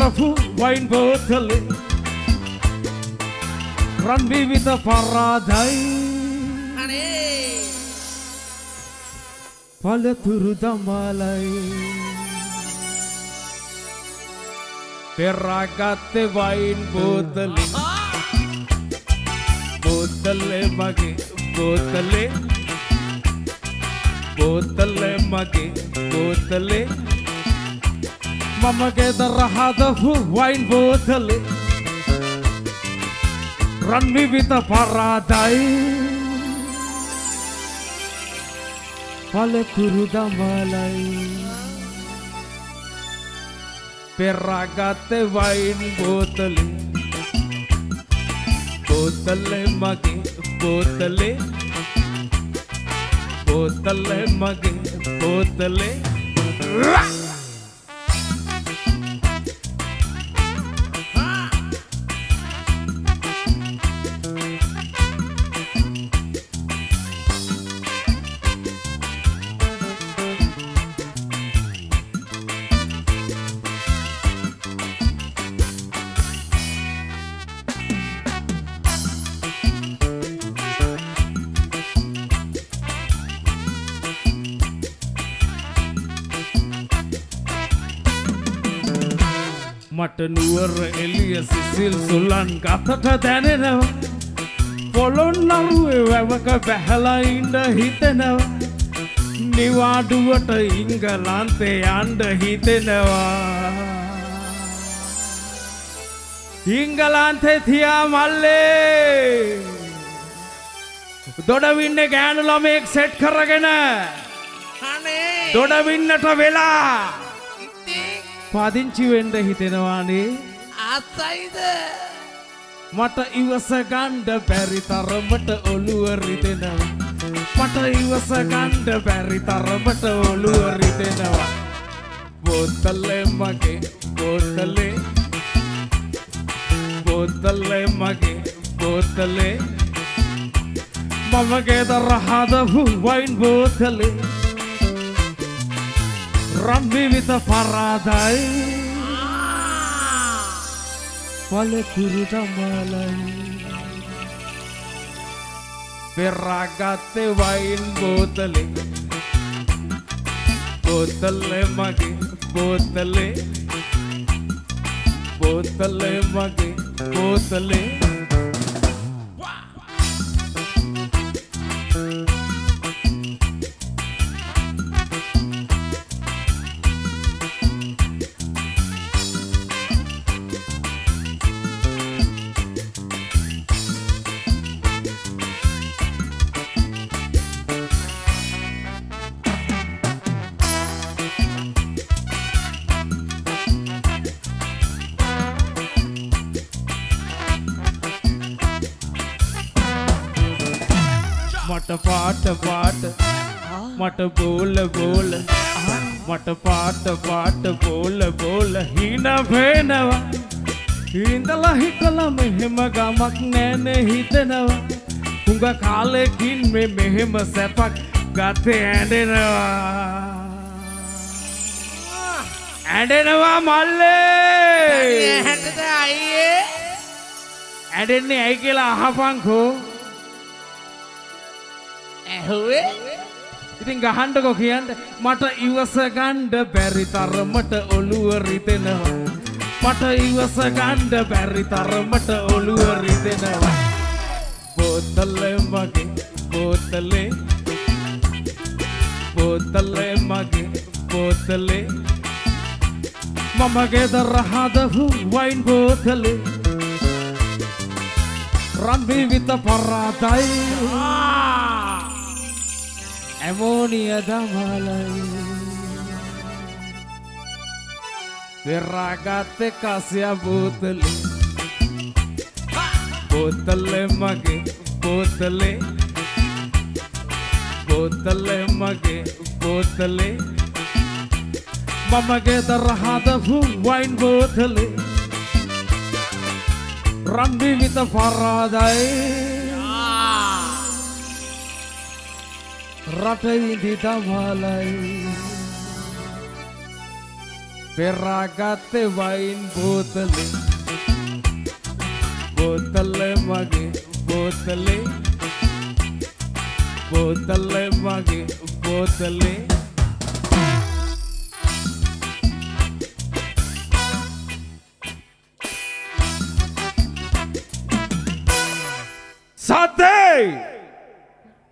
රහදපු වයින් බෝතලේ රන් විවිධ පරාදයි අනේ පළතුරු දමලයි පෙරාගත්තේ වයින් බෝතලේ බෝතලේ මගේ බෝතලේ බෝතලේ මගේ බෝතලේ මම ගෙද රහදපු වයින් බෝතලේ රන් විවිධ පරාදයි පළතුරු දමලයි පෙරාගත්තේ වයින් බෝතලේ බෝතලේ මගේ බෝතලේ බෝතලේ මගේ බෝතලේ මට නුවර එළිය සිසිල් සුලන් ගතට දැනෙනවා පොළොන්නරුවේ වැවක බැහැලා ඉන්න හිතෙනවා නිවාඩුවට ඉංගලන්තේ යන්න හිතෙනවා ඉංගලන්තේ තියා මල්ලේ දොඩවින්නේ ගෑනු ළමෙක් සෙට් කරගෙන අනේ දොඩවින්නට වෙලා පදිංචි වෙන්න හිතෙනවානේ අසයිද මට ඉවස ගන්න බැරි තරමට ඔළුව රිදෙනවා මට ඉවස ගන්න බැරි තරමට ඔළුව රිදෙනවා බෝතලේ මගේ බෝතලේ බෝතලේ මගේ බෝතලේ මම ගෙද රහදපු වයින් බෝතලේ රන් විවිධ පරාදයි පළතුරු දමලයි පෙරාගත්තේ වයින් බෝතලේ බෝතලේ මගේ බෝතලේ බෝතලේ මගේ බෝතලේ මට පාට පාට මට බෝල බෝල මට පාට පාට බෝල බෝල හින පේනවා ඉඳලා හිටලා මෙහෙම ගමක් නෑනේ හිතෙනවා හුඟ කාලෙකින් මෙහෙම සැපක් ගතේ ඇඬෙනවා මල්ලේ ඇහැටද අයියේ ඇඬෙන්නේ ඇයි කියලා අහපන්කෝ ඇහුවේ ඉතින් ගහන්නකෝ කියන්න මට ඉවස ගන්න බැරි තරමට ඔළුව රිදෙනවා මට ඉවස ගන්න බැරි තරමට ඔළුව රිදෙනවා බෝතලේ මගේ බෝතලේ බෝතලේ මගේ බෝතලේ මම ගෙද රහදපු වයින් බෝතලේ රන් විවිධ පරාදයි ඇමෝනිය දමලයි පෙරාගත්තේ කසිය බෝතලේ බෝතලේ මගේ බෝතලේ බෝතලේ මගේ බෝතලේ මම ගෙද රහදපු වයින් බෝතලේ රන් විවිධ පරාදයි රට විඳි දමලයි පෙරාගත්තේ වයින් බෝතලේ බෝතලේ මගේ බෝතලේ බෝතලේ මගේ බෝතලේ Satay!